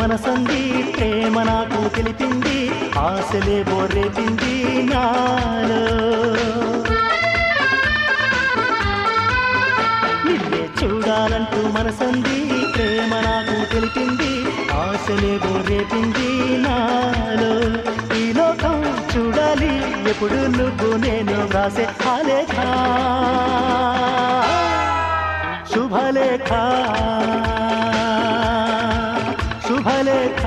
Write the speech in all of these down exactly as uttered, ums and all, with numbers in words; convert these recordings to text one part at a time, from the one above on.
మనసంది ప్రేమ నాకు తెలిపింది ఆశలే బోరేపింది నాలో నిన్నే చూడాలంటూ మనసంది ప్రేమ నాకు తెలిపింది ఆశలే బోరేపింది నాలో ఈ లోకం చూడాలి ఎప్పుడు నువ్వు నేను వ్రాసే ఆలేఖ శుభలేఖ శుభలేఖ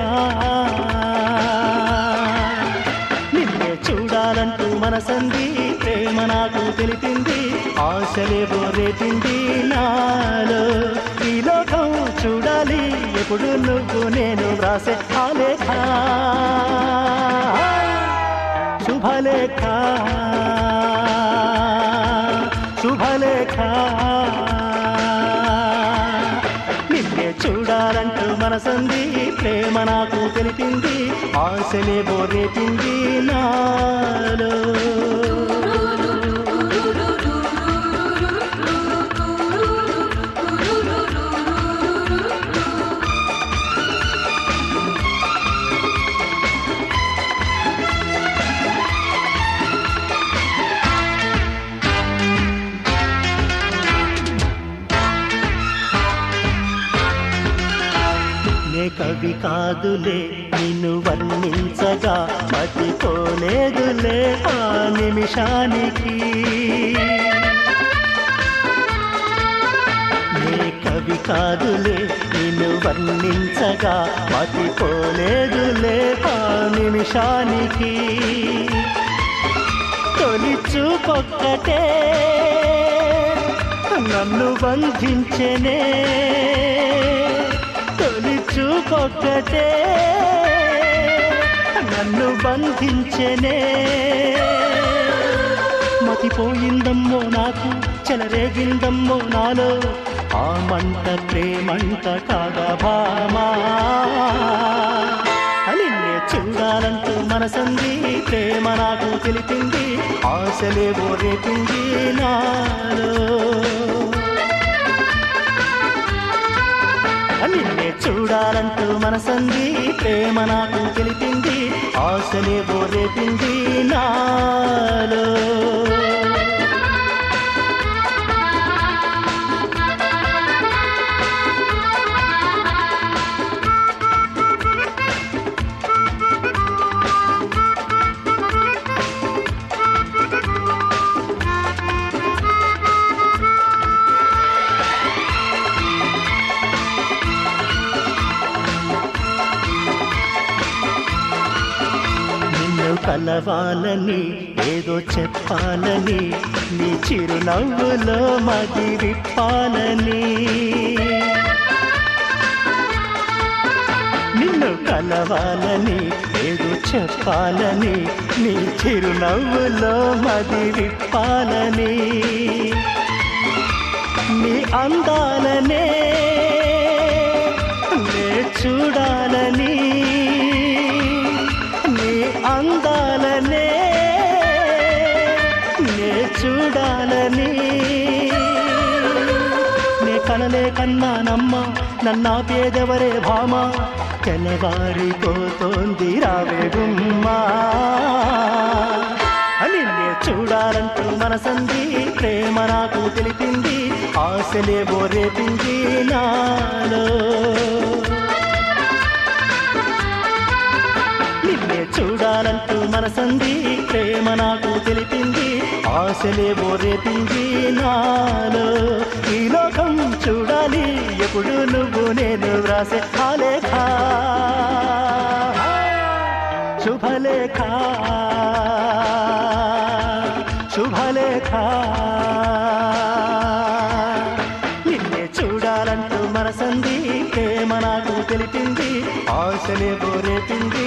నిన్నే చూడాలంటూ మనసంది ప్రేమ నాకు తెలిపింది ఆశలే బోరేపింది నాలో ఈ లోకం చూడాలి ఎప్పుడు నువ్వు నేను వ్రాసే ఆలేఖ శుభలేఖ శుభలేఖ నిన్నే చూడాలంటూ మనసంది ప్రేమ నాకు తెలిపింది ఆశలే బోరేపింది నాలో కవి కాదులే నిన్ను వర్ణించగా మతిపోలేదులే ఆ నిమిషానికి నే కవి కాదులే నిన్ను వర్ణించగా మతిపోలేదులే ఆ నిమిషానికి తొలి చూపొక్కటే నన్ను బంధించెనే తొలి చూపొక్కటే నన్ను బంధించెనే మతిపోయిందమ్మో నాకు చెలరేగిందమ్మో నాలో ఆ మంట ప్రేమంట కాగా భామా నిన్నే చూడాలంటూ మనసంది ప్రేమ నాకు తెలిపింది ఆశలే బోరేపింది నాలో నిన్నే చూడాలంటూ మనసంది ప్రేమ నాకు తెలిపింది ఆశలే బోరేపింది నాలో కలవాలని ఏదో చెప్పాలని నీ చిరునవ్వులో మది విప్పాలని నిన్ను కలవాలని ఏదో చెప్పాలని నీ చిరునవ్వులో మది విప్పాలని నీ అందాలనే నే చూడాలని అందాలనే నే చూడాలని నే కనలే కన్నానమ్మ నన్నా పేదవరే భామ తెల్లవారిపోతోంది రావే గుమ్మా నిన్నే చూడాలంటూ మనసంది ప్రేమ నాకు తెలిపింది ఆశలే బోరేపింది నాలో నిన్నే చూడాలంటూ మనసంది ప్రేమ నాకు తెలిపింది ఆశలే బోరేపింది నాలో ఈ లోకం చూడాలి ఎప్పుడు నువ్వు నేను వ్రాసే ఆలేఖ శుభలేఖ శుభలేఖ నిన్నే చూడాలంటూ మనసంది ప్రేమ నాకు తెలిపింది ఆశలే బోరేపింది